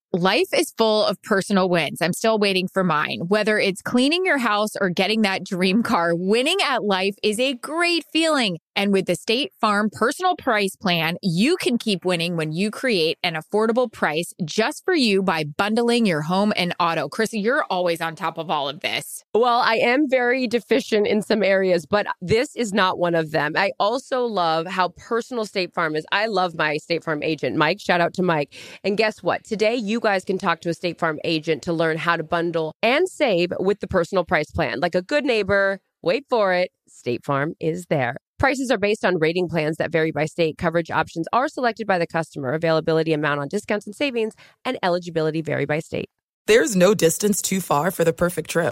Life is full of personal wins. I'm still waiting for mine. Whether it's cleaning your house or getting that dream car, winning at life is a great feeling. And with the State Farm Personal Price Plan, you can keep winning when you create an affordable price just for you by bundling your home and auto. Krista, you're always on top of all of this. Well, I am very deficient in some areas, but this is not one of them. I also love how personal State Farm is. I love my State Farm agent, Mike. Shout out to Mike. And guess what? Today, you guys can talk to a State Farm agent to learn how to bundle and save with the Personal Price Plan. Like a good neighbor, wait for it, State Farm is there. Prices are based on rating plans that vary by state. Coverage options are selected by the customer. Availability, amount on discounts and savings, and eligibility vary by state. There's no distance too far for the perfect trip.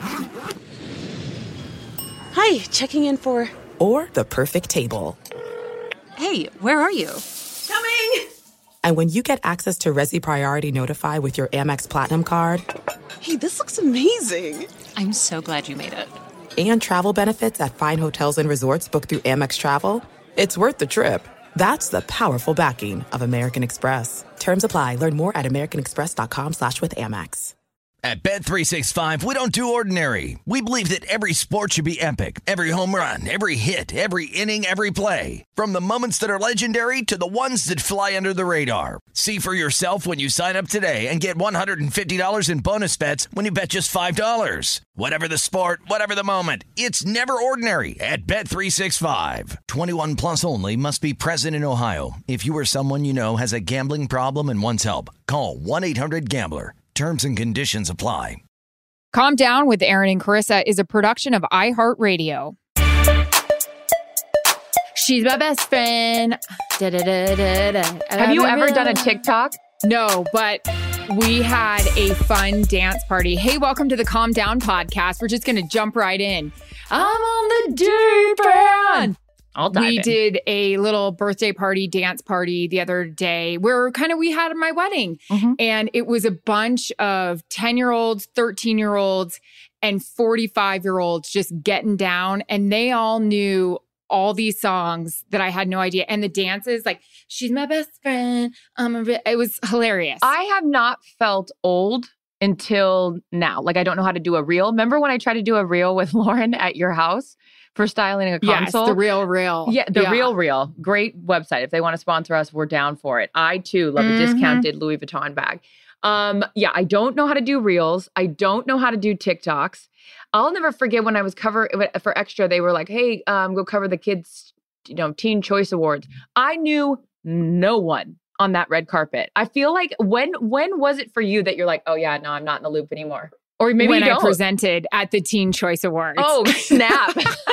Hi, checking in for... Or the perfect table. Hey, where are you? Coming! And when you get access to Resi Priority Notify with your Amex Platinum card... Hey, this looks amazing. I'm so glad you made it. And travel benefits at fine hotels and resorts booked through Amex Travel, it's worth the trip. That's the powerful backing of American Express. Terms apply. Learn more at americanexpress.com/withAmex. At Bet365, we don't do ordinary. We believe that every sport should be epic. Every home run, every hit, every inning, every play. From the moments that are legendary to the ones that fly under the radar. See for yourself when you sign up today and get $150 in bonus bets when you bet just $5. Whatever the sport, whatever the moment, it's never ordinary at Bet365. 21 plus only. Must be present in Ohio. If you or someone you know has a gambling problem and wants help, call 1-800-GAMBLER. Terms and conditions apply. Calm Down with Aaron and Carissa is a production of iHeartRadio. She's my best friend. Have you ever done a TikTok? No, but we had a fun dance party. Hey, welcome to the Calm Down podcast. We're just going to jump right in. I'm on the deep end. We did a little birthday party, dance party the other day where we had my wedding. Mm-hmm. And it was a bunch of 10-year-olds, 13-year-olds, and 45-year-olds just getting down. And they all knew all these songs that I had no idea. And the dances, like, she's my best friend. It was hilarious. I have not felt old until now. Like, I don't know how to do a reel. Remember when I tried to do a reel with Lauren at your house? For styling a console. Yes, the Real Reel. Yeah, the Real Reel. Great website. If they want to sponsor us, we're down for it. I, too, love a discounted Louis Vuitton bag. I don't know how to do reels. I don't know how to do TikToks. I'll never forget when I was for Extra, they were like, hey, go cover the kids, Teen Choice Awards. I knew no one on that red carpet. I feel like when was it for you that you're like, oh yeah, no, I'm not in the loop anymore? Or maybe when I presented at the Teen Choice Awards. Oh, snap.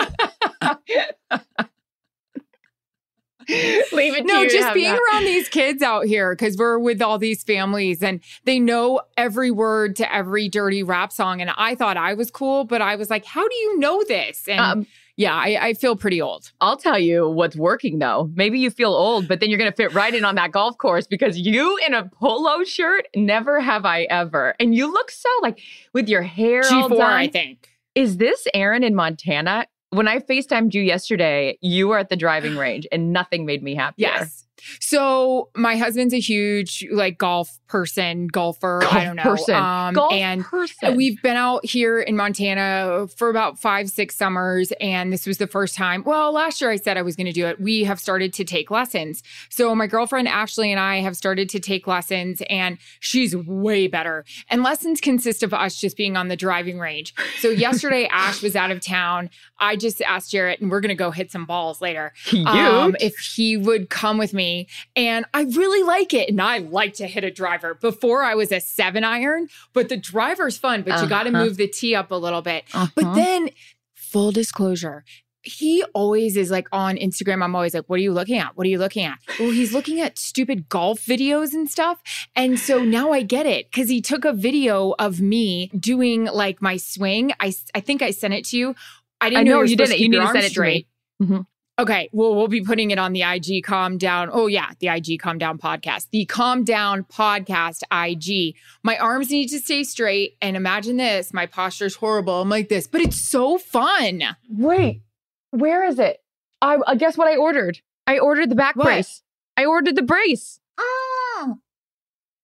Leave it to you. Just being around these kids out here, because we're with all these families and they know every word to every dirty rap song. And I thought I was cool, but I was like, how do you know this? And I feel pretty old. I'll tell you what's working, though. Maybe you feel old, but then you're going to fit right in on that golf course because you in a polo shirt, never have I ever. And you look so with your hair all done. G4, I think. Is this Aaron in Montana? When I FaceTimed you yesterday, you were at the driving range and nothing made me happier. Yes. So my husband's a huge golfer. I don't know. We've been out here in Montana for about 5-6 summers. And this was the first time. Well, last year I said I was going to do it. We have started to take lessons. So my girlfriend Ashley and I have started to take lessons and she's way better. And lessons consist of us just being on the driving range. So yesterday Ash was out of town. I just asked Jarrett, and we're going to go hit some balls later, if he would come with me. And I really like it. And I like to hit a driver. Before I was a 7-iron, but the driver's fun, but you got to move the tee up a little bit. But then, full disclosure, he always is on Instagram. I'm always like, what are you looking at? What are you looking at? Well, he's looking at stupid golf videos and stuff. And so now I get it because he took a video of me doing my swing. I think I sent it to you. I didn't know you didn't. You need to send it straight. Mm-hmm. Okay, well, we'll be putting it on the IG Calm Down. Oh, yeah, the IG Calm Down podcast. The Calm Down podcast IG. My arms need to stay straight. And imagine this, my posture's horrible. I'm like this, but it's so fun. Wait, where is it? I guess what I ordered? I ordered the back brace. I ordered the brace. Oh.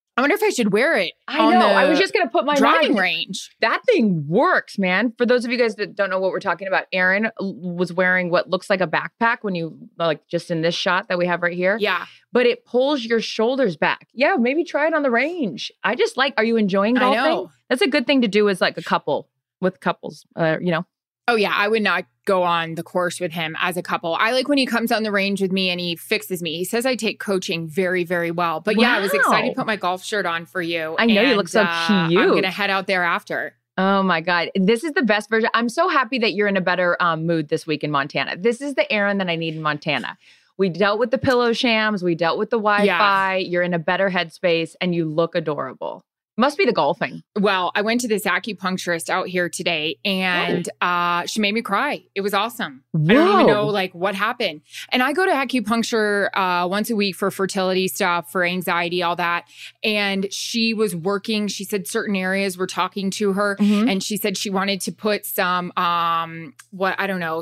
I wonder if I should wear it. I know. I was just going to put my driving range. That thing works, man. For those of you guys that don't know what we're talking about, Erin was wearing what looks like a backpack when you, like, just in this shot that we have right here. Yeah. But it pulls your shoulders back. Yeah, maybe try it on the range. I just like, are you enjoying golfing? I know. That's a good thing to do as like a couple with couples, you know? Oh, yeah. I would not go on the course with him as a couple. I like when he comes on the range with me and he fixes me. He says I take coaching very, very well. But yeah, I was excited to put my golf shirt on for you. I know, you look so cute. I'm going to head out there after. Oh my God. This is the best version. I'm so happy that you're in a better mood this week in Montana. This is the Erin that I need in Montana. We dealt with the pillow shams. We dealt with the Wi-Fi. Yeah. You're in a better headspace and you look adorable. Must be the golfing. Well, I went to this acupuncturist out here today and she made me cry. It was awesome. Whoa. I don't even know like what happened. And I go to acupuncture once a week for fertility stuff, for anxiety, all that. And she was working. She said certain areas were talking to her. Mm-hmm. And she said she wanted to put some, what's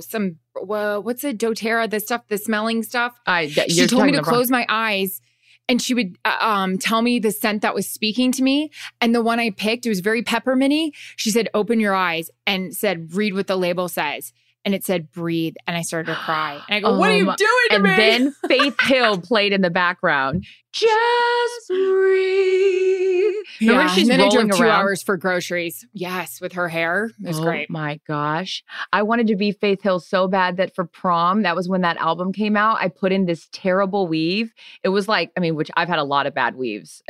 the doTERRA, the stuff, the smelling stuff. She told me to close my eyes. And she would tell me the scent that was speaking to me. And the one I picked, it was very pepperminty. She said, open your eyes and said, read what the label says. And it said, breathe. And I started to cry. And I go, what are you doing to me? And then Faith Hill played in the background. Just breathe. Remember she's and then rolling I drove 2 hours for groceries. Yes, with her hair. It was great. Oh my gosh. I wanted to be Faith Hill so bad that for prom, that was when that album came out, I put in this terrible weave. It was like, which I've had a lot of bad weaves.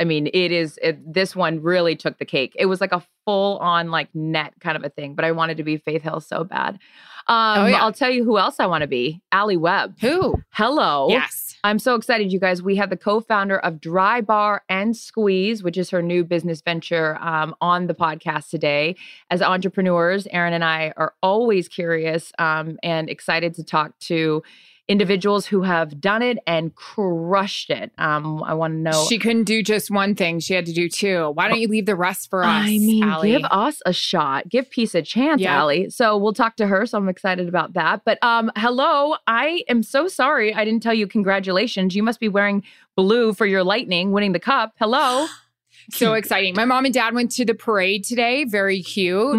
This one really took the cake. It was like a full on like net kind of a thing, but I wanted to be Faith Hill so bad. I'll tell you who else I want to be. Allie Webb. Who? Hello. Yes. I'm so excited, you guys. We have the co-founder of Dry Bar and Squeeze, which is her new business venture, on the podcast today. As entrepreneurs, Erin and I are always curious and excited to talk to individuals who have done it and crushed it. I want to know. She couldn't do just one thing. She had to do two. Why don't you leave the rest for us, Allie? Give us a shot. Give peace a chance, Allie. So we'll talk to her. So I'm excited about that. But hello, I am so sorry I didn't tell you congratulations. You must be wearing blue for your Lightning winning the cup. Hello. So exciting. My mom and dad went to the parade today. Very cute.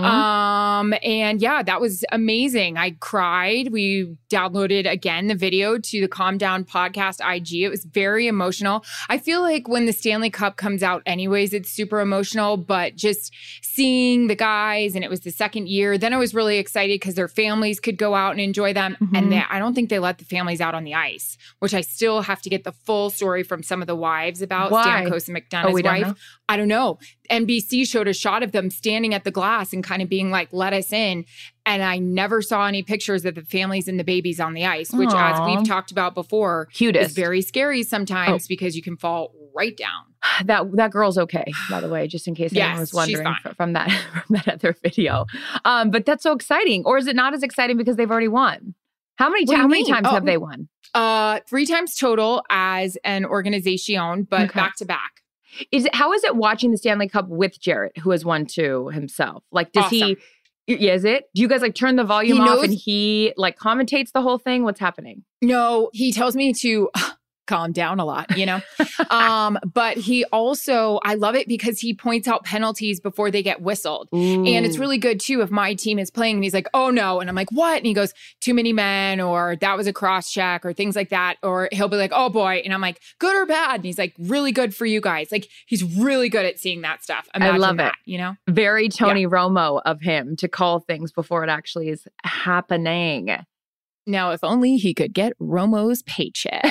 Mm-hmm. And yeah, that was amazing. I cried. We downloaded again the video to the Calm Down Podcast IG. It was very emotional. I feel like when the Stanley Cup comes out anyways, it's super emotional, but just seeing the guys, and it was the second year, then I was really excited because their families could go out and enjoy them. Mm-hmm. And I don't think they let the families out on the ice, which I still have to get the full story from some of the wives about. Stamkos and McDonough's wife. I don't know. NBC showed a shot of them standing at the glass and kind of being like, let us in. And I never saw any pictures of the families and the babies on the ice, which, as we've talked about before, is very scary sometimes because you can fall right down. That girl's okay, by the way, just in case anyone was wondering from that other video. But that's so exciting. Or is it not as exciting because they've already won? How many times have they won? 3 times total as an organization, but back to back. How is it watching the Stanley Cup with Jarrett, who has won 2 himself? Like, does he? Yeah, is it? Do you guys like turn the volume off and he like commentates the whole thing? What's happening? No, he tells me to calm down a lot, you know? But he also, I love it because he points out penalties before they get whistled. Ooh. And it's really good too if my team is playing and he's like, oh no. And I'm like, what? And he goes, too many men, or that was a cross check, or things like that. Or he'll be like, oh boy. And I'm like, good or bad? And he's like, really good for you guys. Like, he's really good at seeing that stuff. Imagine I love that, you know? Very Tony Romo of him to call things before it actually is happening. Now, if only he could get Romo's paycheck.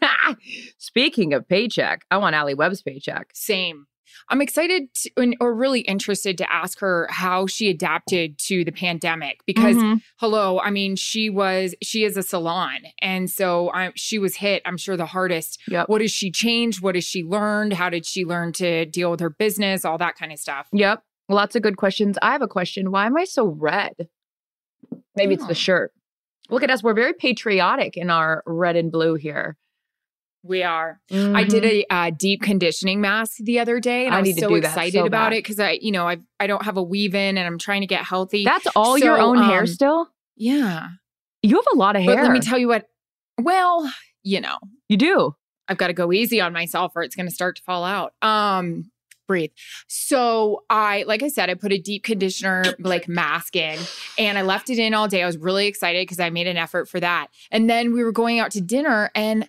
Speaking of paycheck, I want Allie Webb's paycheck. Same. I'm excited or really interested to ask her how she adapted to the pandemic because, hello, I mean, she is a salon. And so she was hit, I'm sure, the hardest. Yep. What has she changed? What has she learned? How did she learn to deal with her business? All that kind of stuff. Yep. Lots of good questions. I have a question. Why am I so red? Maybe it's the shirt. Look at us. We're very patriotic in our red and blue here. We are. Mm-hmm. I did a deep conditioning mask the other day, and I was so excited about it because I don't have a weave-in, and I'm trying to get healthy. That's all your own hair still? Yeah. You have a lot of hair. But let me tell you what. Well, you know. You do? I've got to go easy on myself or it's going to start to fall out. Breathe. So like I said, I put a deep conditioner mask in and I left it in all day. I was really excited because I made an effort for that. And then we were going out to dinner and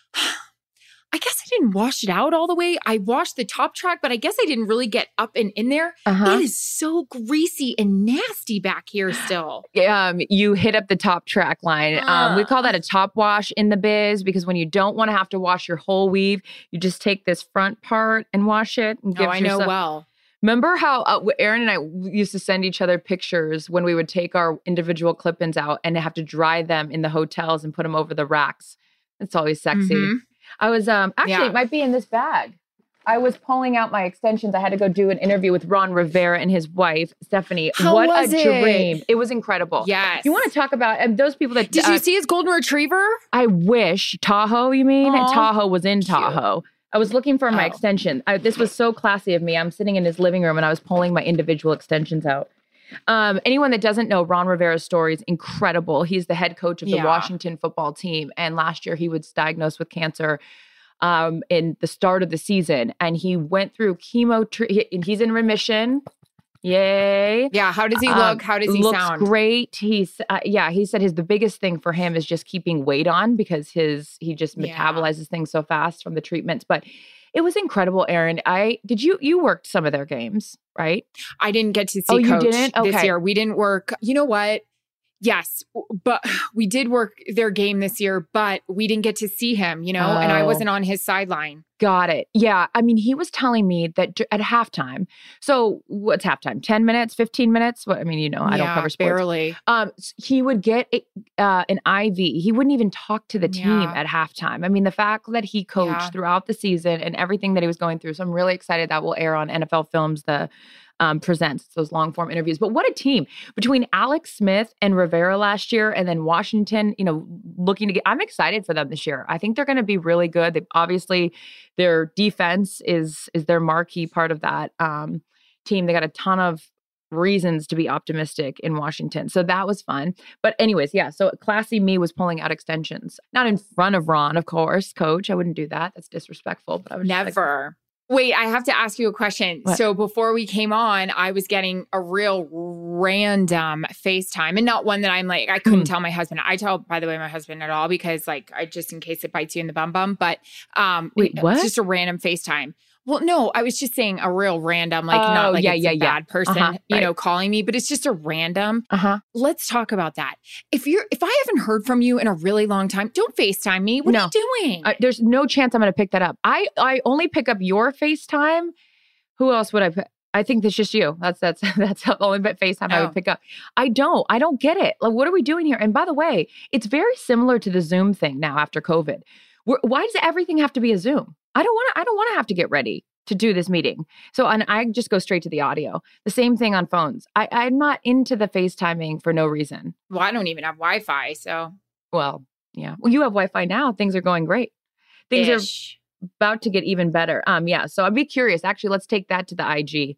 I guess I didn't wash it out all the way. I washed the top track, but I guess I didn't really get up and in there. It is so greasy and nasty back here still. You hit up the top track line. We call that a top wash in the biz because when you don't want to have to wash your whole weave, you just take this front part and wash it. And I know well. Remember how Erin and I used to send each other pictures when we would take our individual clip-ins out and have to dry them in the hotels and put them over the racks. It's always sexy. Mm-hmm. I was, it might be in this bag. I was pulling out my extensions. I had to go do an interview with Ron Rivera and his wife, Stephanie. What a dream. It was incredible. Yes. You want to talk about those people that... Did you see his golden retriever? I wish. Tahoe, you mean? Aww. Tahoe was in Tahoe. Cute. I was looking for my extension. This was so classy of me. I'm sitting in his living room and I was pulling my individual extensions out. Anyone that doesn't know Ron Rivera's story is incredible. He's the head coach of the Washington football team. And last year he was diagnosed with cancer in the start of the season. And he went through chemo and he's in remission. Yay. Yeah. How does he look? How does he sound? Looks great. He's, he said the biggest thing for him is just keeping weight on because he just metabolizes things so fast from the treatments. But it was incredible, Erin. You worked some of their games, right? I didn't get to see Coach this year. We didn't work. You know what? Yes, but we did work their game this year, but we didn't get to see him, and I wasn't on his sideline. Got it. Yeah. I mean, he was telling me that at halftime. So what's halftime? 10 minutes, 15 minutes? I don't cover sports. Barely. He would get an IV. He wouldn't even talk to the team at halftime. I mean, the fact that he coached throughout the season and everything that he was going through. So I'm really excited that will air on NFL Films, the Presents, those long form interviews. But what a team between Alex Smith and Rivera last year and then Washington, looking to get, I'm excited for them this year. I think they're going to be really good. They obviously, their defense is their marquee part of that team. They got a ton of reasons to be optimistic in Washington. So that was fun. But anyways, so classy me was pulling out extensions. Not in front of Ron, of course, Coach. I wouldn't do that. That's disrespectful. But I would never. Wait, I have to ask you a question. What? So before we came on, I was getting a real random FaceTime and not one that I'm like, I couldn't tell my husband. I tell, by the way, my husband at all because I just in case it bites you in the bum. But wait, what? It's just a random FaceTime. Well, no, I was just saying a real random, not like it's a bad person, calling me, but it's just a random. Let's talk about that. If I haven't heard from you in a really long time, don't FaceTime me. What are you doing? There's no chance I'm going to pick that up. I only pick up your FaceTime. Who else would I pick? I think that's just you. That's the only bit FaceTime I would pick up. I don't get it. Like, what are we doing here? And by the way, it's very similar to the Zoom thing now after COVID. Why does everything have to be a Zoom? I don't want to have to get ready to do this meeting. So I just go straight to the audio. The same thing on phones. I'm not into the FaceTiming for no reason. Well, I don't even have Wi-Fi, so. Well, yeah. Well, you have Wi-Fi now. Things are going great. Things are about to get even better. So I'd be curious. Actually, let's take that to the IG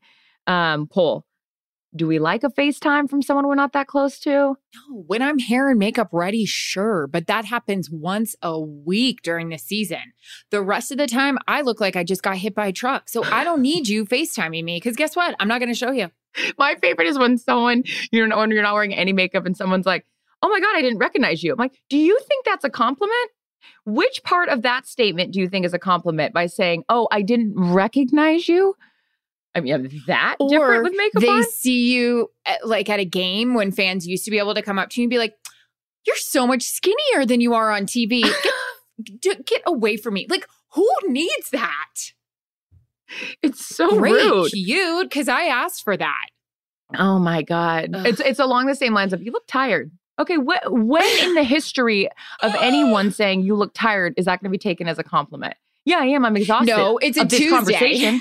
poll. Do we like a FaceTime from someone we're not that close to? No, when I'm hair and makeup ready, sure. But that happens once a week during the season. The rest of the time, I look like I just got hit by a truck. So I don't need you FaceTiming me because guess what? I'm not going to show you. My favorite is when someone, when you're not wearing any makeup and someone's like, oh my God, I didn't recognize you. I'm like, do you think that's a compliment? Which part of that statement do you think is a compliment by saying, oh, I didn't recognize you? I mean, that different with makeup on? They see you at a game when fans used to be able to come up to you and be like, you're so much skinnier than you are on TV. Get away from me. Like, who needs that? It's so rude. Cute, because I asked for that. Oh my God. It's along the same lines of, you look tired. Okay, when in the history of anyone saying you look tired, is that going to be taken as a compliment? Yeah, I am. I'm exhausted. No, it's a Tuesday. Conversation.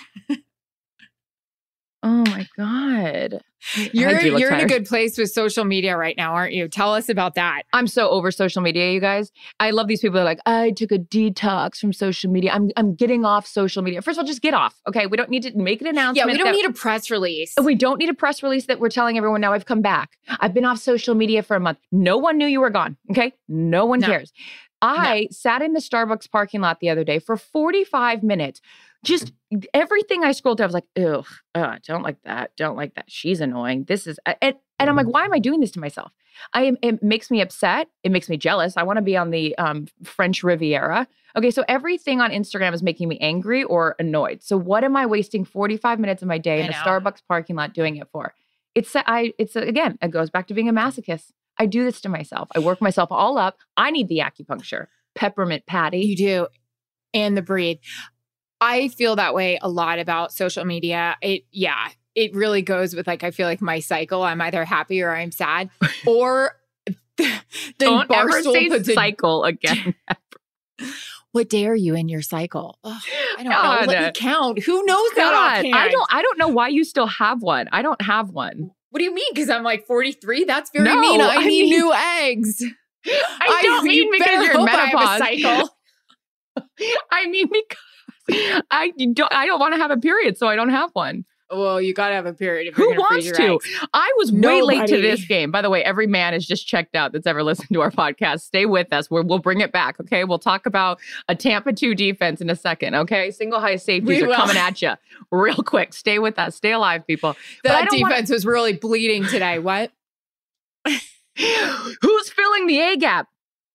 Oh my God. You're in a good place with social media right now, aren't you? Tell us about that. I'm so over social media, you guys. I love these people that are like, I took a detox from social media. I'm getting off social media. First of all, just get off. Okay. We don't need to make an announcement. Yeah, we don't need a press release. We don't need a press release that we're telling everyone now I've come back. I've been off social media for a month. No one knew you were gone. Okay. No one cares. I sat in the Starbucks parking lot the other day for 45 minutes. Just everything I scrolled through, I was like, ugh, don't like that. Don't like that. She's annoying. This is, and I'm like, why am I doing this to myself? It makes me upset. It makes me jealous. I want to be on the French Riviera. Okay, so everything on Instagram is making me angry or annoyed. So what am I wasting 45 minutes of my day in a Starbucks parking lot doing it for? Again, it goes back to being a masochist. I do this to myself. I work myself all up. I need the acupuncture. Peppermint Patty. You do. And the breathe. I feel that way a lot about social media. It really goes with I feel like my cycle. I'm either happy or I'm sad. Or don't ever say cycle again. What day are you in your cycle? Ugh, I don't know. Let me count. Who knows that offhand? I don't know why you still have one. I don't have one. What do you mean? Because I'm 43? That's very mean. I need new eggs. I don't mean because you're menopause. I have a cycle. I mean because I don't want to have a period, so I don't have one. Well, you got to have a period. Who wants to? Eggs. I was way late to this game. By the way, every man is just checked out that's ever listened to our podcast. Stay with us. We'll bring it back, okay? We'll talk about a Tampa 2 defense in a second, okay? Single high safeties are coming at you real quick. Stay with us. Stay alive, people. That defense was really bleeding today. What? Who's filling the A gap?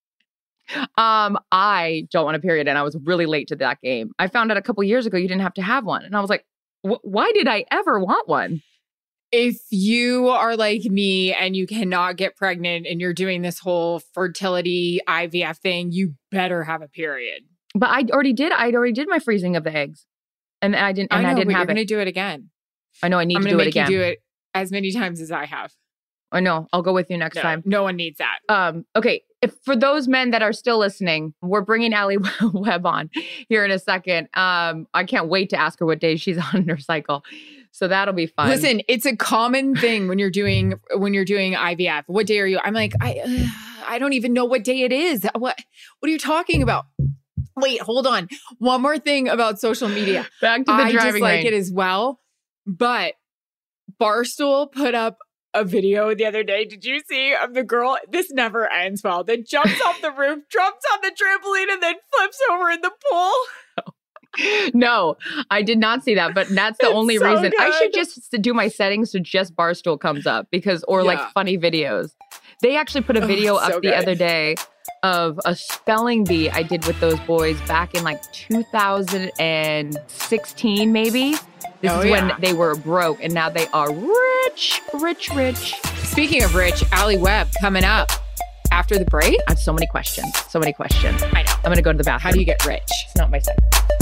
I don't want a period, and I was really late to that game. I found out a couple years ago you didn't have to have one, and I was like, why did I ever want one? If you are like me and you cannot get pregnant and you're doing this whole fertility IVF thing, you better have a period. But I already did my freezing of the eggs, and I didn't. And I didn't have you're going to do it again. I know. I need to do it again. I'm going to make you do it as many times as I have. I know. I'll go with you next time. No one needs that. Okay. For those men that are still listening, we're bringing Allie Webb on here in a second. I can't wait to ask her what day she's on her cycle. So that'll be fun. Listen, it's a common thing when you're doing IVF. What day are you? I'm like, I don't even know what day it is. What are you talking about? Wait, hold on. One more thing about social media. Back to the driving range. I dislike it as well. But Barstool put up a video the other day. Did you see of the girl? This never ends well. That jumps off the roof, jumps on the trampoline, and then flips over in the pool. No, I did not see that, but that's the only reason. Good. I should just do my settings so just Barstool comes up like funny videos. They actually put a video up the other day of a spelling bee I did with those boys back in 2016, maybe. This is when they were broke, and now they are rich. Speaking of rich, Allie Webb coming up after the break. I have so many questions. I know. I'm going to go to the bathroom. How do you get rich? It's not my set.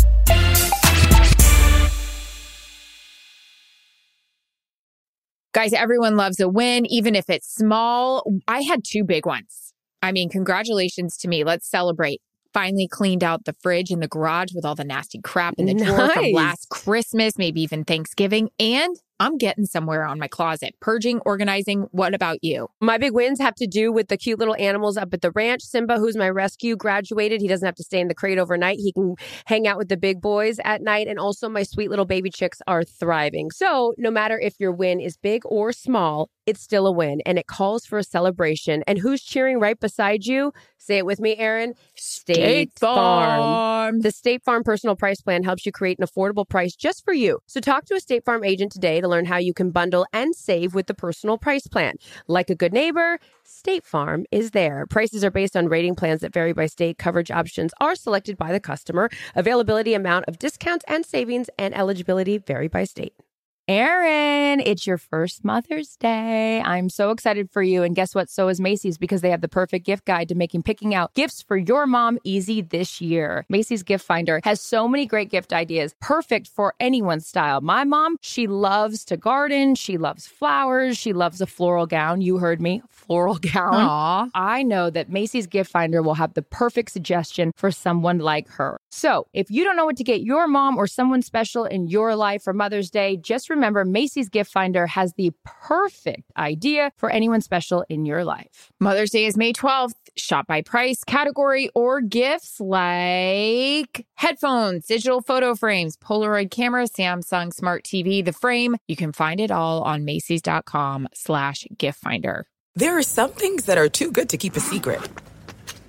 Guys, everyone loves a win, even if it's small. I had 2 big ones. I mean, congratulations to me. Let's celebrate. Finally cleaned out the fridge in the garage with all the nasty crap in the drawer from last Christmas, maybe even Thanksgiving. And I'm getting somewhere on my closet. Purging, organizing. What about you? My big wins have to do with the cute little animals up at the ranch. Simba, who's my rescue, graduated. He doesn't have to stay in the crate overnight. He can hang out with the big boys at night. And also my sweet little baby chicks are thriving. So no matter if your win is big or small, it's still a win. And it calls for a celebration. And who's cheering right beside you? Say it with me, Aaron. State Farm. The State Farm Personal Price Plan helps you create an affordable price just for you. So talk to a State Farm agent today to learn how you can bundle and save with the Personal Price Plan. Like a good neighbor, State Farm is there. Prices are based on rating plans that vary by state. Coverage options are selected by the customer. Availability, amount of discounts and savings, and eligibility vary by state. Aaron, it's your first Mother's Day. I'm so excited for you. And guess what? So is Macy's, because they have the perfect gift guide to making picking out gifts for your mom easy this year. Macy's Gift Finder has so many great gift ideas, perfect for anyone's style. My mom, she loves to garden. She loves flowers. She loves a floral gown. You heard me. Floral gown. Aww. I know that Macy's Gift Finder will have the perfect suggestion for someone like her. So if you don't know what to get your mom or someone special in your life for Mother's Day, just remember Macy's Gift Finder has the perfect idea for anyone special in your life. Mother's Day is May 12th. Shop by price, category, or gifts like headphones, digital photo frames, Polaroid camera, Samsung Smart TV, the frame. You can find it all on Macys.com/gift finder. There are some things that are too good to keep a secret.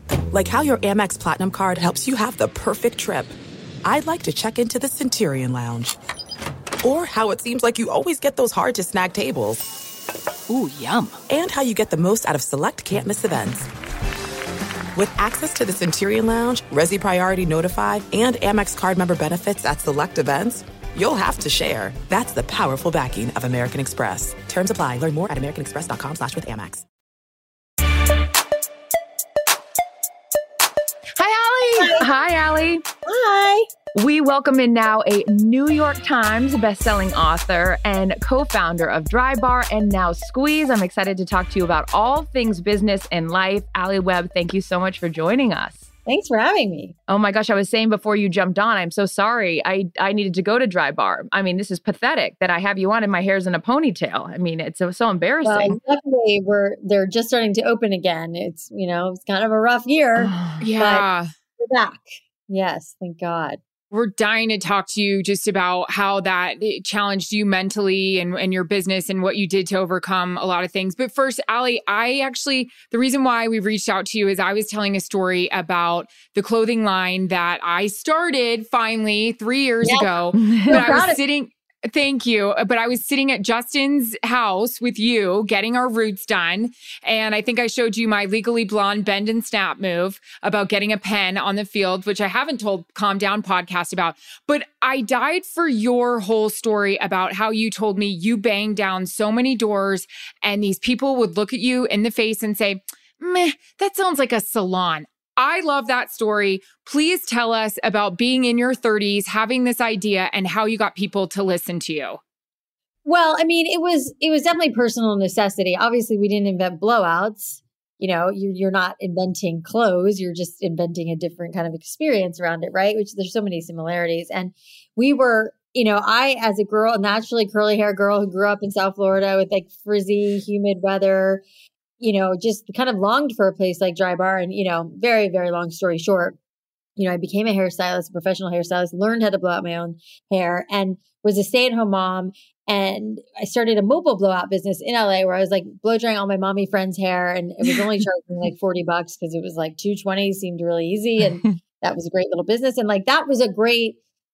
Like how your Amex Platinum card helps you have the perfect trip. I'd like to check into the Centurion Lounge. Or how it seems like you always get those hard-to-snag tables. Ooh, yum. And how you get the most out of select can't-miss events. With access to the Centurion Lounge, Resi Priority Notified, and Amex card member benefits at select events, you'll have to share. That's the powerful backing of American Express. Terms apply. Learn more at americanexpress.com/withAmex. Hi, Allie. Hi. We welcome in now a New York Times bestselling author and co-founder of Drybar and now Squeeze. I'm excited to talk to you about all things business and life. Allie Webb, thank you so much for joining us. Thanks for having me. Oh my gosh, I was saying before you jumped on, I'm so sorry. I needed to go to Drybar. I mean, this is pathetic that I have you on and my hair's in a ponytail. I mean, it's so embarrassing. Well, luckily, they're just starting to open again. It's kind of a rough year. Yeah. But we're back. Yes, thank God. We're dying to talk to you just about how that challenged you mentally and your business and what you did to overcome a lot of things. But first, Allie, the reason why we reached out to you is I was telling a story about the clothing line that I started finally 3 years ago. But I was sitting... Thank you. But I was sitting at Justin's house with you, getting our roots done. And I think I showed you my Legally Blonde bend and snap move about getting a pen on the field, which I haven't told Calm Down podcast about. But I died for your whole story about how you told me you banged down so many doors and these people would look at you in the face and say, meh, that sounds like a salon. I love that story. Please tell us about being in your 30s, having this idea, and how you got people to listen to you. Well, I mean, it was definitely personal necessity. Obviously, we didn't invent blowouts. You're not inventing clothes. You're just inventing a different kind of experience around it, right? Which there's so many similarities. And we were, I, as a girl, a naturally curly hair girl who grew up in South Florida with like frizzy, humid weather, just kind of longed for a place like Drybar. And, very, very long story short, I became a hairstylist, a professional hairstylist, learned how to blow out my own hair and was a stay-at-home mom. And I started a mobile blowout business in LA where I was like blow drying all my mommy friends' hair. And it was only charging like $40 because it was like $220 seemed really easy. And that was a great little business. And like, that was a great,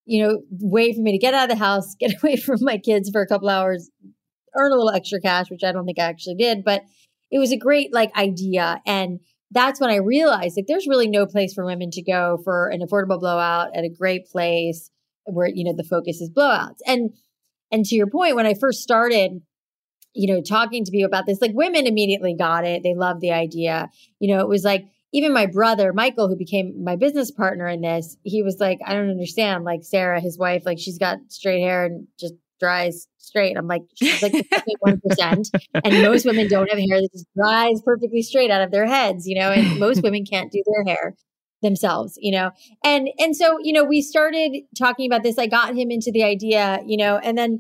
way for me to get out of the house, get away from my kids for a couple hours, earn a little extra cash, which I don't think I actually did, but it was a great idea. And that's when I realized there's really no place for women to go for an affordable blowout at a great place where, the focus is blowouts. And to your point, when I first started, talking to people about this, women immediately got it. They loved the idea. It was even my brother, Michael, who became my business partner in this, he was like, I don't understand. Sarah, his wife, she's got straight hair and just dries straight. I'm like, she's like 1%. And most women don't have hair that just dries perfectly straight out of their heads, and most women can't do their hair themselves, And so, we started talking about this. I got him into the idea, and then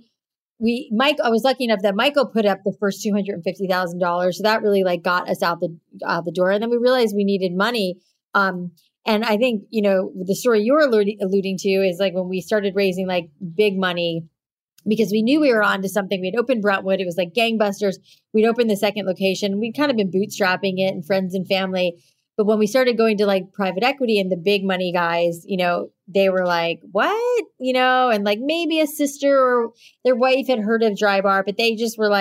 I was lucky enough that Michael put up the first $250,000. So that really got us out the door. And then we realized we needed money. And I think, the story you're alluding to is when we started raising big money, because we knew we were on to something. We had opened Brentwood. It was like gangbusters. We'd opened the second location. We'd kind of been bootstrapping it and friends and family. But when we started going to private equity and the big money guys, they were like, what? And maybe a sister or their wife had heard of Drybar, but they just were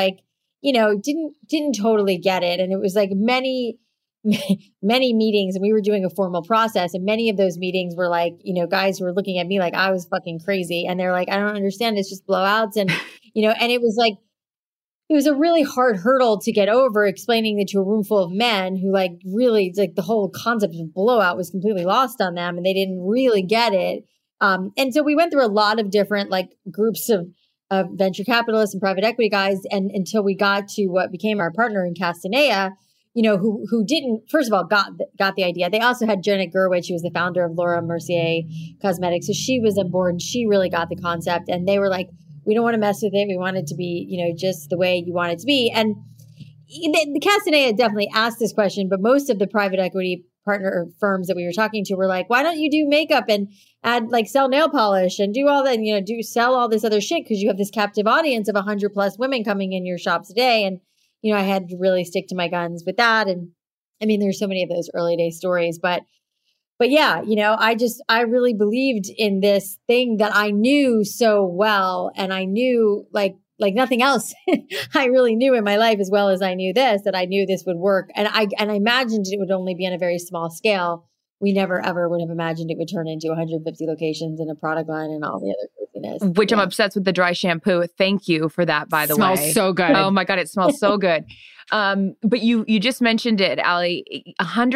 didn't totally get it. And it was many meetings, and we were doing a formal process. And many of those meetings were guys were looking at me like I was fucking crazy. And they're like, I don't understand. It's just blowouts. And, and it was a really hard hurdle to get over, explaining it to a room full of men who really the whole concept of blowout was completely lost on them and they didn't really get it. And so we went through a lot of different groups of venture capitalists and private equity guys. And until we got to what became our partner in Castanea, who didn't, first of all, got the idea. They also had Janet Gerwich, who was the founder of Laura Mercier Cosmetics. So she was on board and she really got the concept. And they were like, we don't want to mess with it. We want it to be, just the way you want it to be. And the Castanea definitely asked this question, but most of the private equity partner firms that we were talking to were like, why don't you do makeup and add sell nail polish and do all that, sell all this other shit because you have this captive audience of 100+ women coming in your shops a day. And I had to really stick to my guns with that. And I mean, there's so many of those early day stories, but yeah, I really believed in this thing that I knew so well. And I knew like nothing else. I really knew in my life as well as I knew this, that I knew this would work. And I imagined it would only be on a very small scale. We never, ever would have imagined it would turn into 150 locations and a product line and all the other craziness. Which I'm obsessed with the dry shampoo. Thank you for that, by the way. Smells so good. Oh my God, it smells so good. But you just mentioned it, Allie,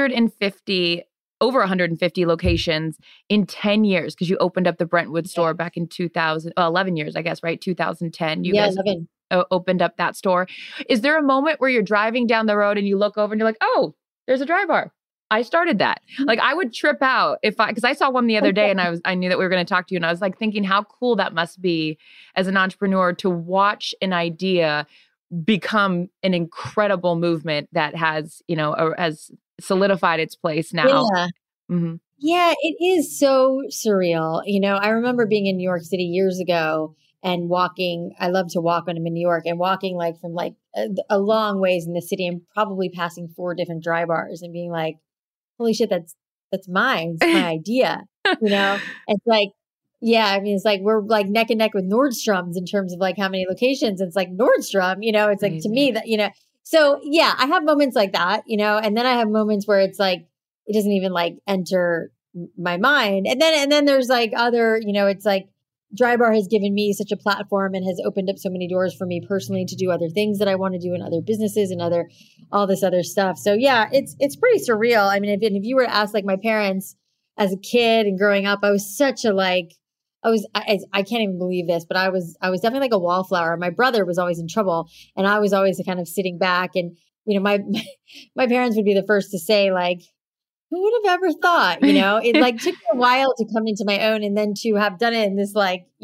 over 150 locations in 10 years, because you opened up the Brentwood store back in 11 years, I guess, right? 2010. You guys 11. Opened up that store. Is there a moment where you're driving down the road and you look over and you're like, oh, there's a Drybar? I started that. Like I would trip out because I saw one the other day and I knew that we were going to talk to you, and I was like thinking how cool that must be as an entrepreneur to watch an idea become an incredible movement that has solidified its place now. Yeah. Mm-hmm. Yeah, it is so surreal. I remember being in New York City years ago and walking. I love to walk when I'm in New York, and walking from a long ways in the city and probably passing 4 different Drybars and being like, holy shit, that's mine. It's my idea. It's like, yeah, I mean, it's like we're like neck and neck with Nordstrom's in terms of like how many locations. It's like Nordstrom, it's like to me that, so yeah, I have moments like that, and then I have moments where it's like, it doesn't even like enter my mind. And then there's like other, it's like Drybar has given me such a platform and has opened up so many doors for me personally to do other things that I want to do in other businesses and all this other stuff. So yeah, it's pretty surreal. I mean, if you were to ask like my parents as a kid and growing up, I was such a I can't even believe this, but I was definitely like a wallflower. My brother was always in trouble and I was always kind of sitting back, and, my parents would be the first to say like, who would have ever thought, it like took me a while to come into my own, and then to have done it in this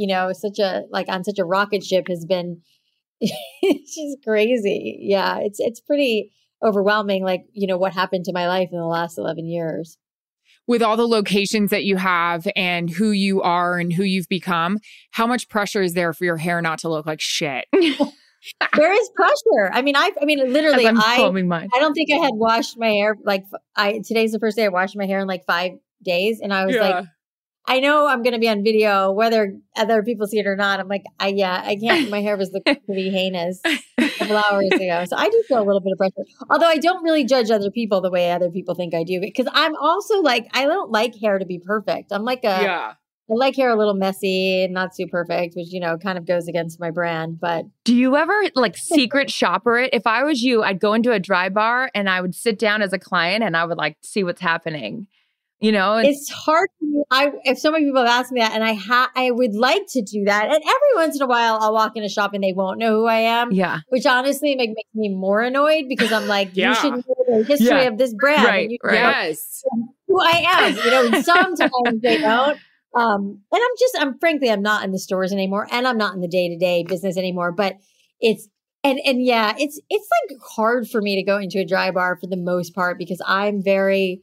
on such a rocket ship has been it's just crazy. Yeah. It's pretty overwhelming. Like, what happened to my life in the last 11 years. With all the locations that you have and who you are and who you've become, how much pressure is there for your hair not to look like shit? There is pressure. I mean, literally, I don't think I had washed my hair. Today's the first day I washed my hair in like 5 days. And I was like, I know I'm going to be on video, whether other people see it or not. I'm like, I can't. My hair was looking pretty heinous a couple hours ago. So I do feel a little bit of pressure. Although I don't really judge other people the way other people think I do. Because I'm also like, I don't like hair to be perfect. I'm like I like hair a little messy and not too perfect, which, kind of goes against my brand. But do you ever like secret shopper it? If I was you, I'd go into a Drybar and I would sit down as a client and I would like see what's happening. It's hard for me. If so many people have asked me that, and I would like to do that. And every once in a while, I'll walk in a shop and they won't know who I am. Yeah. Which honestly makes me more annoyed because I'm like, you should know the history of this brand. Right. Yes. Who I am. Sometimes they don't. And I'm not in the stores anymore, and I'm not in the day-to-day business anymore. But it's like hard for me to go into a Drybar for the most part because I'm very.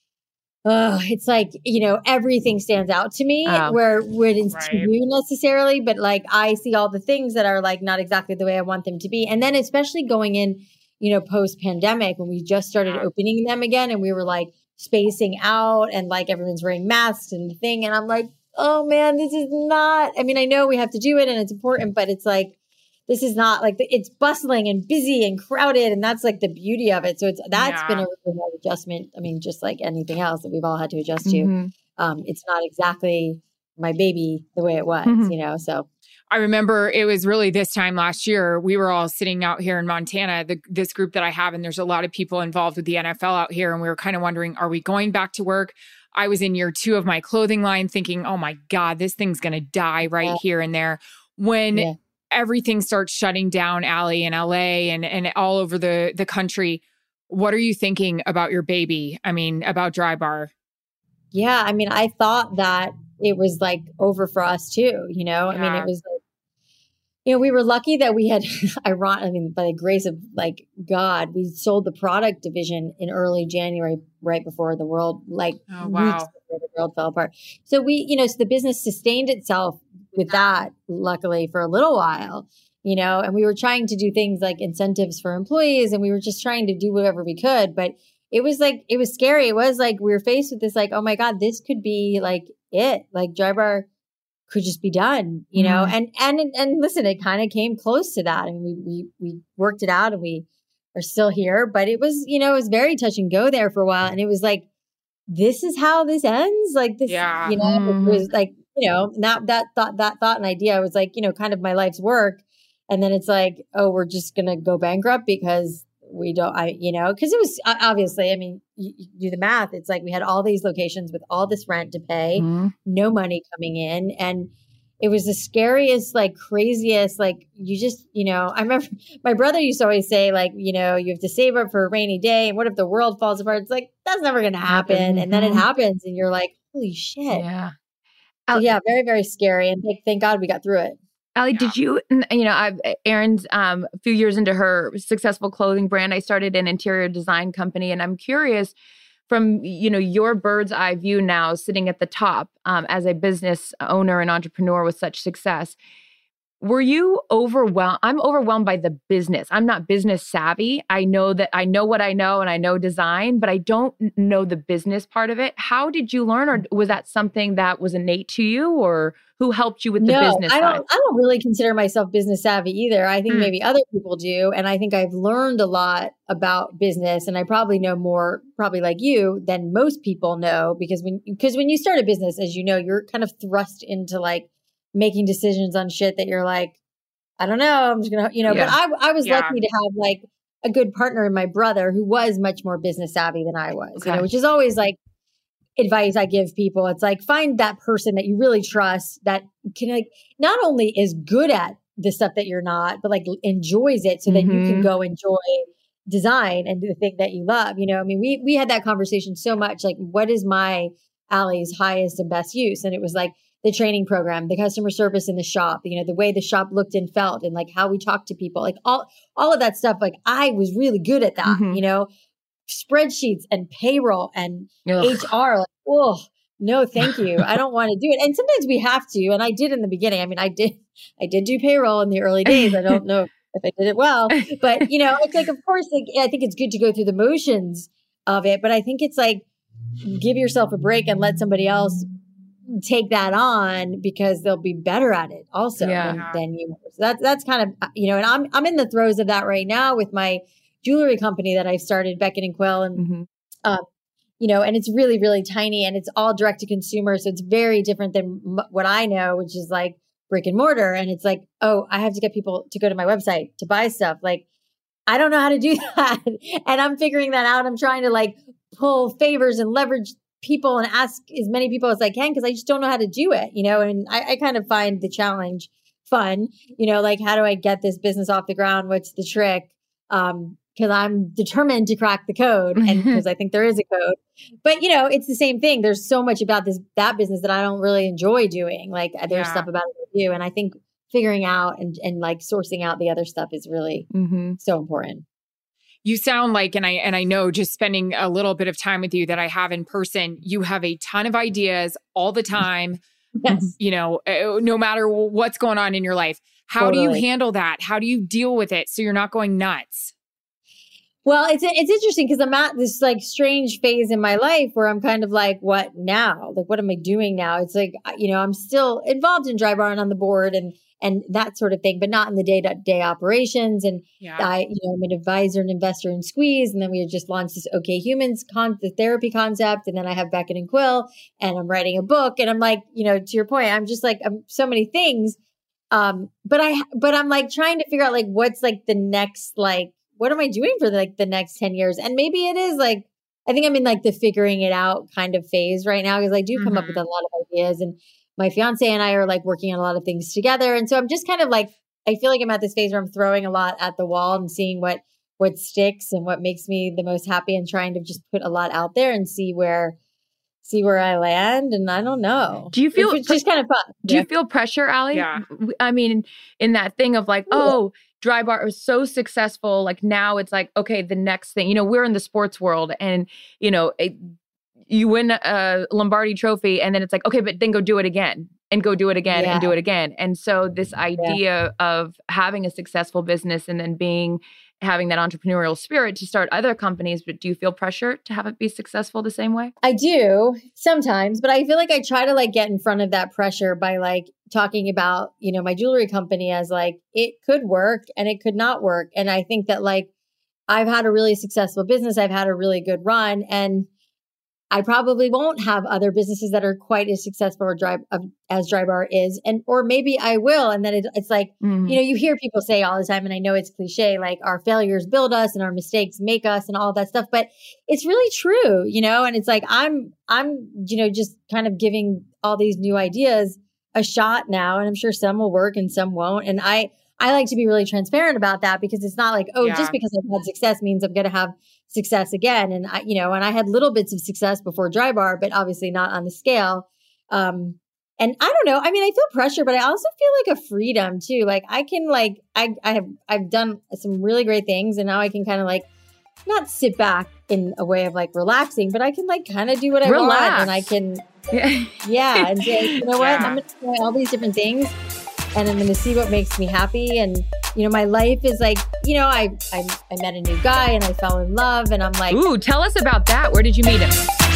It's like, everything stands out to me where it wouldn't to you necessarily, but like I see all the things that are like not exactly the way I want them to be. And then especially going in, post pandemic when we just started opening them again and we were like spacing out and like everyone's wearing masks and the thing. And I'm like, oh man, this is not, I mean, I know we have to do it and it's important, but it's like, this is not like it's bustling and busy and crowded. And that's like the beauty of it. So that's been a really hard adjustment. I mean, just like anything else that we've all had to adjust to. It's not exactly my baby the way it was, so. I remember it was really this time last year, we were all sitting out here in Montana, this group that I have, and there's a lot of people involved with the NFL out here. And we were kind of wondering, are we going back to work? I was in year 2 of my clothing line thinking, oh my God, this thing's going to die right here and there. When everything starts shutting down, Allie, in LA and all over the country, what are you thinking about your baby? I mean, about Drybar? Yeah. I mean, I thought that it was like over for us too, I mean, it was like, we were lucky that we had, by the grace of like God, we sold the product division in early January, right before the world, weeks before the world fell apart. So so the business sustained itself with that, luckily, for a little while, and we were trying to do things like incentives for employees, and we were just trying to do whatever we could. But it was scary. It was like, we were faced with this, like, oh my God, this could be like it, like Drybar could just be done, you know? And listen, it kind of came close to that. I mean, we worked it out and we are still here, but it was, you know, it was very touch and go there for a while. And it was like, this is how this ends. Like this, you know, it was like, you know, that thought and idea was like, you know, kind of my life's work. And then it's like, oh, we're just going to go bankrupt because we don't, you know, because it was obviously, I mean, you do the math. It's like we had all these locations with all this rent to pay, no money coming in. And it was the scariest, like craziest, like you just, you know, I remember my brother used to always say, like, you know, you have to save up for a rainy day. And what if the world falls apart? It's like, that's never going to happen. And then it happens and you're like, holy shit. Yeah. So yeah, very, very scary. And thank God we got through it. Allie, did you, you know, Erin's a few years into her successful clothing brand, I started an interior design company. And I'm curious from, you know, your bird's eye view now sitting at the top as a business owner and entrepreneur with such success. Were you overwhelmed? I'm overwhelmed by the business. I'm not business savvy. I know what I know and I know design, but I don't know the business part of it. How did you learn, or was that something that was innate to you, or who helped you with the business side? I don't really consider myself business savvy either. I think maybe other people do. And I think I've learned a lot about business, and I probably know more, probably like you, than most people know, because when you start a business, as you know, you're kind of thrust into like making decisions on shit that you're like, I don't know, I'm just going to, you know, but I was lucky to have like a good partner in my brother who was much more business savvy than I was, you know, which is always like advice I give people. It's like, find that person that you really trust that can like, not only is good at the stuff that you're not, but like enjoys it so that you can go enjoy design and do the thing that you love. You know, I mean, we had that conversation so much, like, what is my Allie's highest and best use? And it was like, the training program, the customer service in the shop, you know, the way the shop looked and felt, and like how we talked to people, like all of that stuff. Like I was really good at that, you know, spreadsheets and payroll and HR. Like, oh no, thank you. I don't want to do it. And sometimes we have to. And I did in the beginning. I mean, I did do payroll in the early days. I don't know if I did it well, but you know, it's like, of course, like I think it's good to go through the motions of it, but I think it's like, give yourself a break and let somebody else take that on, because they'll be better at it also than you. So that's kind of, you know, and I'm in the throes of that right now with my jewelry company that I've started, Beckett and Quill, and you know, and it's really, really tiny, and it's all direct to consumer, so it's very different than what I know, which is like brick and mortar. And it's like, oh, I have to get people to go to my website to buy stuff. Like, I don't know how to do that, and I'm figuring that out. I'm trying to like pull favors and leverage people and ask as many people as I can, because I just don't know how to do it, you know, and I kind of find the challenge fun, you know, like, how do I get this business off the ground? What's the trick? Because I'm determined to crack the code, and because I think there is a code. But, you know, it's the same thing. There's so much about that business that I don't really enjoy doing. Like there's stuff about it to do. And I think figuring out and like sourcing out the other stuff is really so important. You sound like, and I know just spending a little bit of time with you that I have in person, you have a ton of ideas all the time, you know, no matter what's going on in your life. How do you handle that? How do you deal with it so you're not going nuts? Well, it's interesting because I'm at this like strange phase in my life where I'm kind of like, what now? Like, what am I doing now? It's like, you know, I'm still involved in Drybar and on the board and that sort of thing, but not in the day-to-day operations. And I'm an advisor and investor in Squeeze. And then we had just launched this OK Humans, the therapy concept. And then I have Beckett and Quill, and I'm writing a book. And I'm like, you know, to your point, I'm just like, I'm so many things. But I'm like trying to figure out like, what's like the next, like, what am I doing for like the next 10 years? And maybe it is like, I think I'm in like the figuring it out kind of phase right now, because I do come up with a lot of ideas, and my fiance and I are like working on a lot of things together. And so I'm just kind of like, I feel like I'm at this phase where I'm throwing a lot at the wall and seeing what sticks and what makes me the most happy, and trying to just put a lot out there and see where I land. And I don't know. Do you feel it's just kind of fun? Do you feel pressure, Allie? Yeah. I mean, in that thing of like, oh, Drybar was so successful. Like now it's like, okay, the next thing, you know, we're in the sports world, and, you know, you win a Lombardi trophy, and then it's like, okay, but then go do it again. and go do it again and do it again. And so this idea of having a successful business and then having that entrepreneurial spirit to start other companies, but do you feel pressure to have it be successful the same way? I do sometimes, but I feel like I try to like get in front of that pressure by like talking about, you know, my jewelry company as like, it could work and it could not work. And I think that like, I've had a really successful business. I've had a really good run, and I probably won't have other businesses that are quite as successful as Drybar is. Or maybe I will. And then it's like, you know, you hear people say all the time, and I know it's cliche, like our failures build us and our mistakes make us and all that stuff, but it's really true, you know? And it's like, I'm, you know, just kind of giving all these new ideas a shot now. And I'm sure some will work and some won't. And I like to be really transparent about that, because it's not like, just because I've had success means I'm going to have success again. And I had little bits of success before Drybar, but obviously not on the scale. And I don't know. I mean, I feel pressure, but I also feel like a freedom too. Like I can like, I've done some really great things, and now I can kind of like not sit back in a way of like relaxing, but I can like kind of do what I want, and I can, and say, you know what, I'm going to try all these different things, and I'm going to see what makes me happy. And, you know, my life is like, you know, I met a new guy and I fell in love, and I'm like, ooh, tell us about that. Where did you meet him?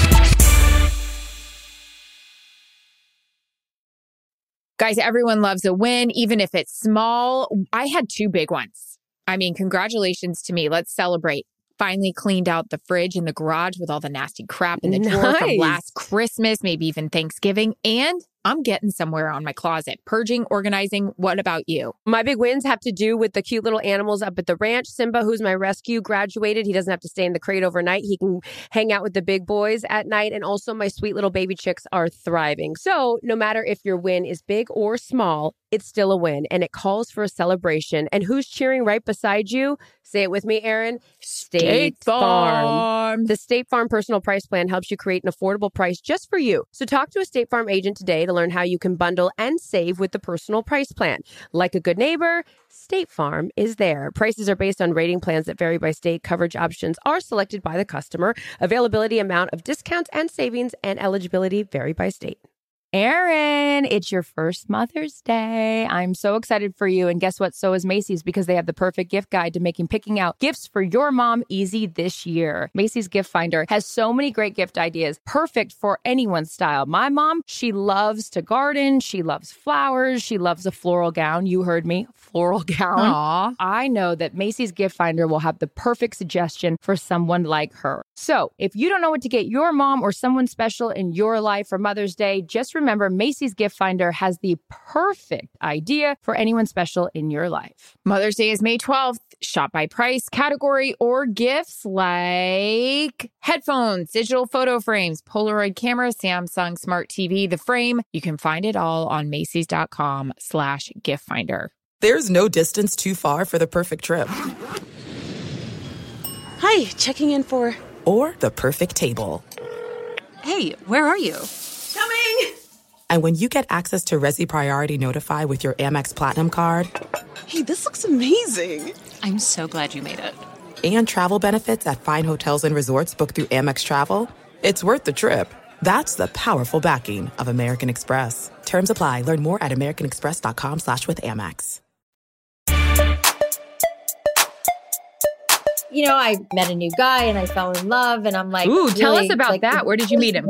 Guys, everyone loves a win, even if it's small. I had 2 big ones. I mean, congratulations to me. Let's celebrate. Finally cleaned out the fridge and the garage with all the nasty crap in the drawer from last Christmas, maybe even Thanksgiving. And I'm getting somewhere on my closet. Purging, organizing. What about you? My big wins have to do with the cute little animals up at the ranch. Simba, who's my rescue, graduated. He doesn't have to stay in the crate overnight. He can hang out with the big boys at night. And also my sweet little baby chicks are thriving. So no matter if your win is big or small, it's still a win, and it calls for a celebration. And who's cheering right beside you? Say it with me, Erin. State Farm. The State Farm Personal Price Plan helps you create an affordable price just for you. So talk to a State Farm agent today to learn how you can bundle and save with the Personal Price Plan. Like a good neighbor, State Farm is there. Prices are based on rating plans that vary by state. Coverage options are selected by the customer. Availability, amount of discounts and savings, and eligibility vary by state. Erin, it's your first Mother's Day. I'm so excited for you. And guess what? So is Macy's, because they have the perfect gift guide to making picking out gifts for your mom easy this year. Macy's Gift Finder has so many great gift ideas, perfect for anyone's style. My mom, she loves to garden. She loves flowers. She loves a floral gown. You heard me, floral gown. Aww. I know that Macy's Gift Finder will have the perfect suggestion for someone like her. So if you don't know what to get your mom or someone special in your life for Mother's Day, just remember Macy's Gift Finder has the perfect idea for anyone special in your life. Mother's Day is May 12th. Shop by price, category, or gifts like headphones, digital photo frames, Polaroid camera, Samsung Smart TV, the frame. You can find it all on Macys.com/gift finder. There's no distance too far for the perfect trip. Hi, checking in for... Or the perfect table. Hey, where are you? Coming! And when you get access to Resi Priority Notify with your Amex Platinum card... Hey, this looks amazing. I'm so glad you made it. And travel benefits at fine hotels and resorts booked through Amex Travel, it's worth the trip. That's the powerful backing of American Express. Terms apply. Learn more at americanexpress.com/withAmex. You know, I met a new guy and I fell in love, and I'm like, ooh, tell us about that. Where did you meet him?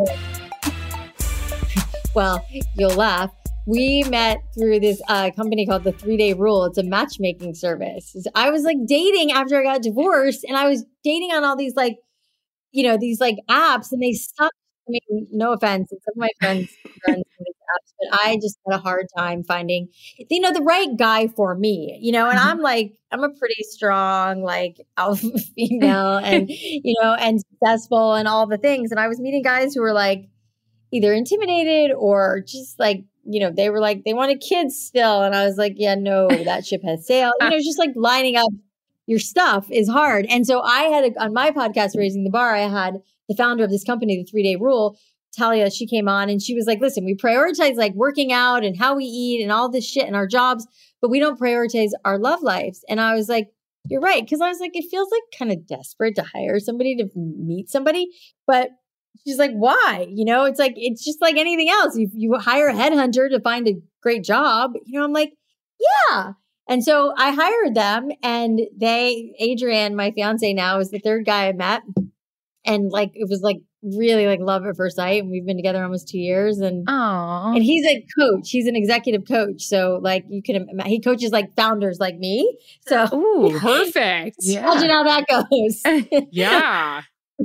Well, you'll laugh. We met through this company called The 3-Day Rule. It's a matchmaking service. I was like dating after I got divorced, and I was dating on all these like, you know, these like apps, and they sucked. I mean, no offense, and some of my friends on these apps, but I just had a hard time finding, you know, the right guy for me, you know, and I'm like, I'm a pretty strong, like alpha female and, you know, and successful and all the things. And I was meeting guys who were like either intimidated or just like, you know, they were like, they wanted kids still. And I was like, yeah, no, that ship has sailed. You know, just like lining up your stuff is hard. And so I had on my podcast, Raising the Bar, I had the founder of this company, The 3-Day Rule, Talia. She came on and she was like, listen, we prioritize like working out and how we eat and all this shit in our jobs, but we don't prioritize our love lives. And I was like, you're right. Cause I was like, it feels like kind of desperate to hire somebody to meet somebody, but she's like, why? You know, it's like, it's just like anything else. You hire a headhunter to find a great job. You know, I'm like, yeah. And so I hired them, and Adrian, my fiance now, is the third guy I met. And like, it was like really like love at first sight. And we've been together almost 2 years. And he's a coach. He's an executive coach. So like he coaches like founders like me. So perfect. Yeah. Imagine how that goes. Yeah.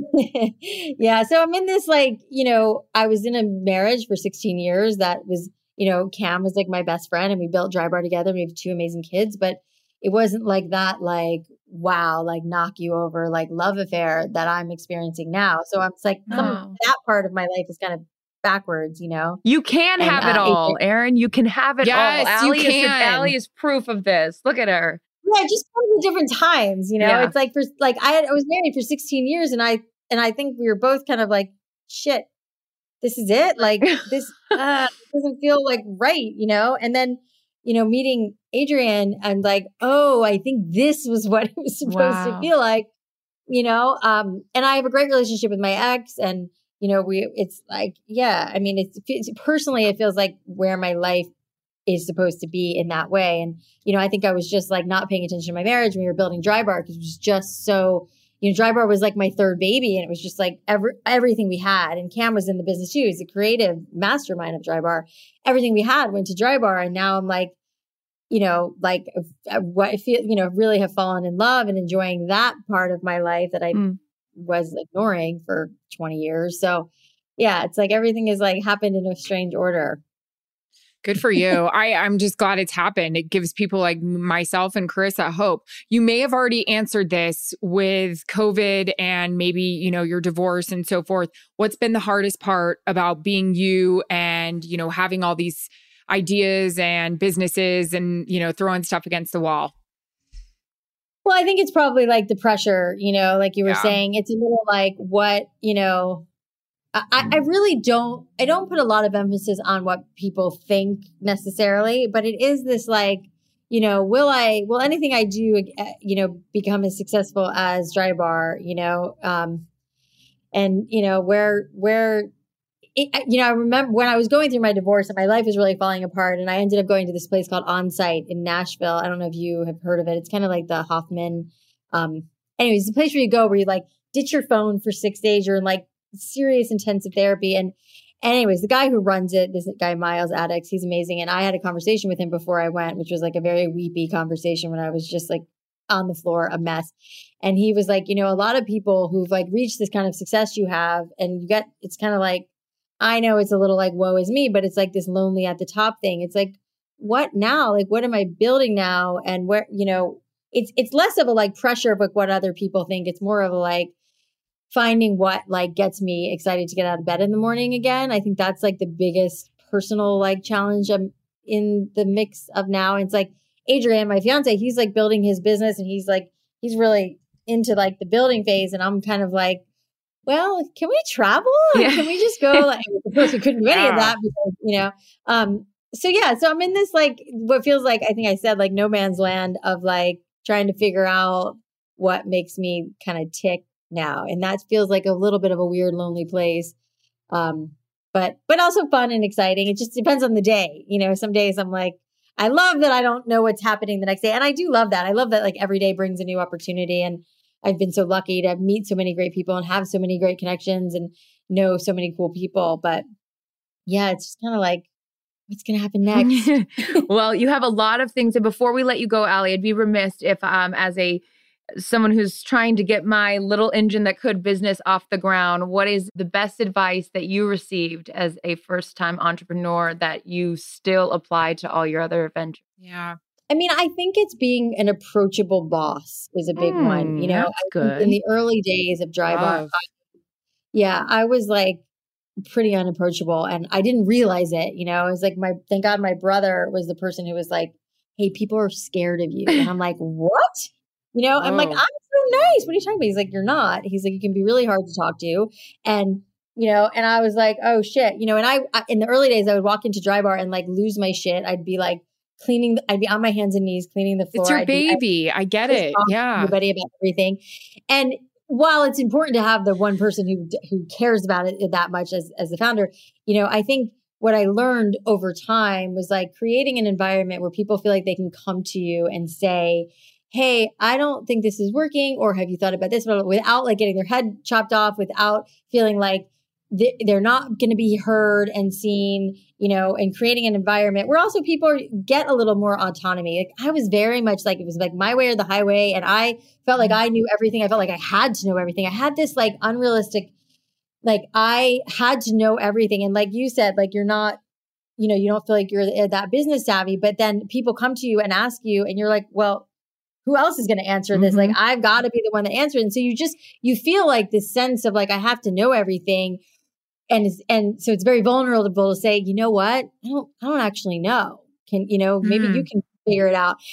Yeah. So I'm in this like, you know, I was in a marriage for 16 years that was, you know, Cam was like my best friend, and we built Drybar together. We have 2 amazing kids, but it wasn't like that, like, wow, like knock you over, like love affair that I'm experiencing now. So I'm like, that part of my life is kind of backwards, you know? You can have it all, Erin. You can have it all. Allie is proof of this. Look at her. Yeah, just comes at different times, you know? Yeah. It's like, I was married for 16 years, and I think we were both kind of like, shit, this is it? Like this doesn't feel like right, you know? And then, you know, meeting Adrian, I'm like, oh, I think this was what it was supposed to feel like, you know? And I have a great relationship with my ex, and, you know, it's like, yeah, I mean, it's personally, it feels like where my life is supposed to be in that way. And, you know, I think I was just like not paying attention to my marriage when we were building Drybar, because it was just so, you know, Drybar was like my third baby, and it was just like everything we had. And Cam was in the business too. He's a creative mastermind of Drybar. Everything we had went to Drybar. And now I'm like, you know, like what I feel, you know, really have fallen in love and enjoying that part of my life that I was ignoring for 20 years. So yeah, it's like everything is like happened in a strange order. Good for you. I'm just glad it's happened. It gives people like myself and Carissa hope. You may have already answered this with COVID and maybe, you know, your divorce and so forth. What's been the hardest part about being you and, you know, having all these ideas and businesses and, you know, throwing stuff against the wall? Well, I think it's probably like the pressure, you know, like you were saying, it's a little like what, you know, I really don't put a lot of emphasis on what people think necessarily, but it is this like, you know, will anything I do, you know, become as successful as Drybar, you know, and you know, you know, I remember when I was going through my divorce and my life was really falling apart, and I ended up going to this place called Onsite in Nashville. I don't know if you have heard of it. It's kind of like the Hoffman. Anyways, it's a place where you go where you like ditch your phone for 6 days. You're in like serious intensive therapy. And anyways, the guy who runs it, this guy, Miles Addicts, he's amazing. And I had a conversation with him before I went, which was like a very weepy conversation when I was just like on the floor, a mess. And he was like, you know, a lot of people who've like reached this kind of success you have, and you get, it's kind of like, I know it's a little like, woe is me, but it's like this lonely at the top thing. It's like, what now? Like, what am I building now? And where, you know, it's less of a like pressure of like what other people think. It's more of a like finding what like gets me excited to get out of bed in the morning again. I think that's like the biggest personal like challenge I'm in the mix of now. And it's like Adrian, my fiance, he's like building his business, and he's really into like the building phase. And I'm kind of like, well, can we travel? Yeah. Can we just go? Like, of course, we couldn't do any of that because, you know. So yeah, so I'm in this like what feels like, I think I said, like no man's land of like trying to figure out what makes me kind of tick now, and that feels like a little bit of a weird, lonely place, but also fun and exciting. It just depends on the day, you know. Some days I'm like, I love that I don't know what's happening the next day, and I do love that. I love that like every day brings a new opportunity, and I've been so lucky to meet so many great people and have so many great connections and know so many cool people. But yeah, it's just kind of like, what's going to happen next? Well, you have a lot of things. And before we let you go, Allie, I'd be remiss if as someone who's trying to get my little engine that could business off the ground, what is the best advice that you received as a first-time entrepreneur that you still apply to all your other ventures? Yeah. I mean, I think it's being an approachable boss is a big one. You know, good. In the early days of Drybar, I was like pretty unapproachable, and I didn't realize it. You know, it was like thank God my brother was the person who was like, "Hey, people are scared of you," and I'm like, "What?" You know, I'm like, "I'm so nice. What are you talking about?" He's like, "You're not." He's like, "You can be really hard to talk to," and you know, and I was like, "Oh shit," you know. And I in the early days, I would walk into Drybar and like lose my shit. I'd be like. I'd be on my hands and knees cleaning the floor. It's your baby. I get it. Yeah. Everybody about everything. And while it's important to have the one person who cares about it that much as the founder, I think what I learned over time was like creating an environment where people feel like they can come to you and say, hey, I don't think this is working, or have you thought about this? Without like getting their head chopped off, without feeling like they're not going to be heard and seen, and creating an environment where also people get a little more autonomy. Like I was very much like, it was like my way or the highway. And I felt like I knew everything. I felt like I had to know everything. I had this like unrealistic, like I had to know everything. And like you said, like you're not, you don't feel like you're that business savvy, but then people come to you and ask you and you're like, well, who else is going to answer this? Like, I've got to be the one that answers. And so you feel like this sense of like, I have to know everything. And so it's very vulnerable to say, you know what? I don't actually know. Maybe you can figure it out,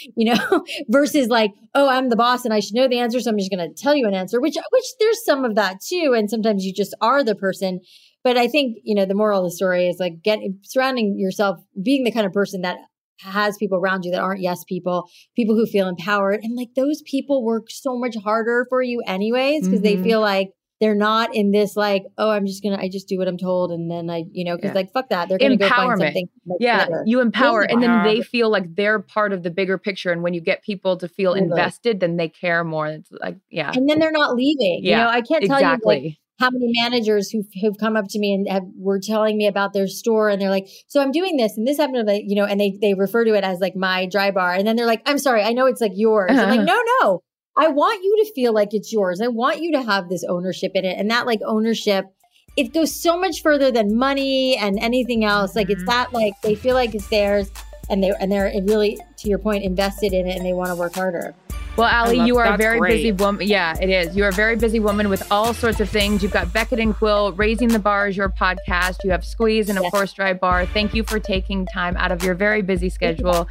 versus like, oh, I'm the boss and I should know the answer. So I'm just going to tell you an answer, which there's some of that too. And sometimes you just are the person. But I think, the moral of the story is like surrounding yourself, being the kind of person that has people around you that aren't yes people who feel empowered. And like those people work so much harder for you anyways, because they feel like they're not in this like, oh, I just do what I'm told. And then because like, fuck that. They're going to go find something. Better. You empower. And then they feel like they're part of the bigger picture. And when you get people to feel invested, then they care more. It's like, yeah. And then they're not leaving. Yeah, I can't tell you like, how many managers who've come up to me and were telling me about their store, and they're like, so I'm doing this and this happened to and they refer to it as like my dry bar. And then they're like, I'm sorry, I know it's like yours. I'm like, no. I want you to feel like it's yours. I want you to have this ownership in it. And that like ownership, it goes so much further than money and anything else. Like it's that like they feel like it's theirs and they're really, to your point, invested in it and they want to work harder. Well, Allie, you are a very busy woman. Yeah, it is. You are a very busy woman with all sorts of things. You've got Beckett and Quill, Raising the Bar is your podcast. You have Squeeze and, of course, Dry Bar. Thank you for taking time out of your very busy schedule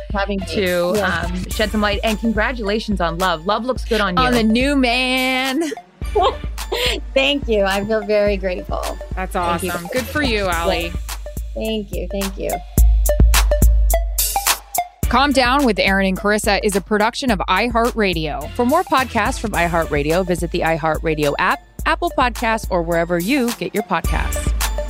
to shed some light. And congratulations on Love. Love looks good on you. On the new man. Thank you. I feel very grateful. That's awesome. Good for you, Allie. Thank you. Calm Down with Aaron and Carissa is a production of iHeartRadio. For more podcasts from iHeartRadio, visit the iHeartRadio app, Apple Podcasts, or wherever you get your podcasts.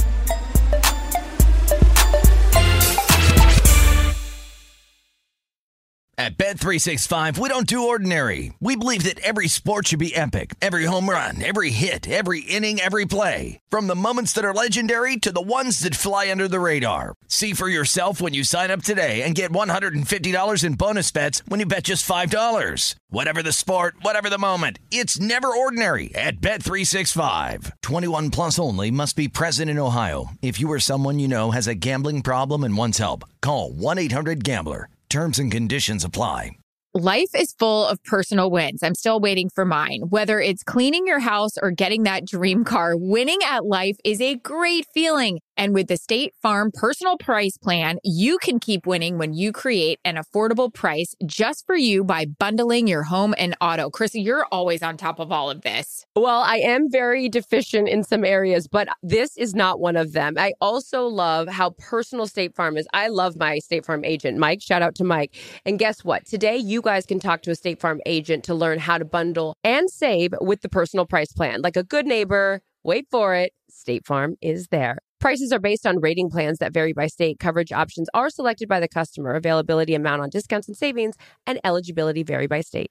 At Bet365, we don't do ordinary. We believe that every sport should be epic. Every home run, every hit, every inning, every play. From the moments that are legendary to the ones that fly under the radar. See for yourself when you sign up today and get $150 in bonus bets when you bet just $5. Whatever the sport, whatever the moment, it's never ordinary at Bet365. 21 plus only. Must be present in Ohio. If you or someone you know has a gambling problem and wants help, call 1-800-GAMBLER. Terms and conditions apply. Life is full of personal wins. I'm still waiting for mine. Whether it's cleaning your house or getting that dream car, winning at life is a great feeling. And with the State Farm Personal Price Plan, you can keep winning when you create an affordable price just for you by bundling your home and auto. Carissa, you're always on top of all of this. Well, I am very deficient in some areas, but this is not one of them. I also love how personal State Farm is. I love my State Farm agent, Mike. Shout out to Mike. And guess what? Today, you guys can talk to a State Farm agent to learn how to bundle and save with the Personal Price Plan. Like a good neighbor, wait for it, State Farm is there. Prices are based on rating plans that vary by state. Coverage options are selected by the customer. Availability, amount on discounts and savings, and eligibility vary by state.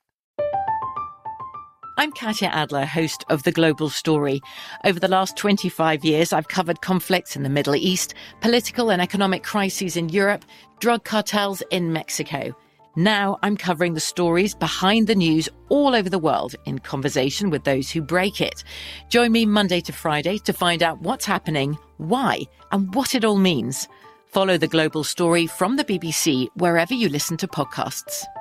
I'm Katya Adler, host of The Global Story. Over the last 25 years, I've covered conflicts in the Middle East, political and economic crises in Europe, drug cartels in Mexico. Now I'm covering the stories behind the news all over the world in conversation with those who break it. Join me Monday to Friday to find out what's happening, why, and what it all means. Follow The Global Story from the BBC wherever you listen to podcasts.